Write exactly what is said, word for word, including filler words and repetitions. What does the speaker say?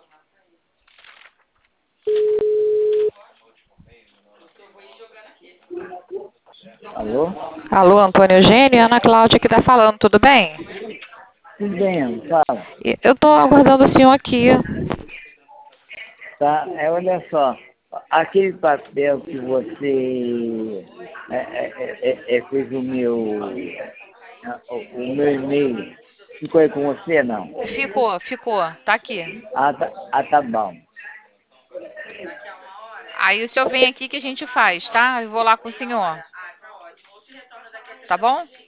Alô? Alô, Antônio Eugênio, Ana Cláudia que está falando, tudo bem? Tudo bem, Ana, fala. Eu estou aguardando o senhor aqui. Tá, é, olha só, aquele papel que você é, é, é, é, é, fez o meu, o, o meu e-mail, ficou aí com você, não? Ficou, ficou, tá aqui. Ah, tá, ah, tá bom. Aí o senhor vem aqui que a gente faz, tá? Eu vou lá com o senhor. Tá bom?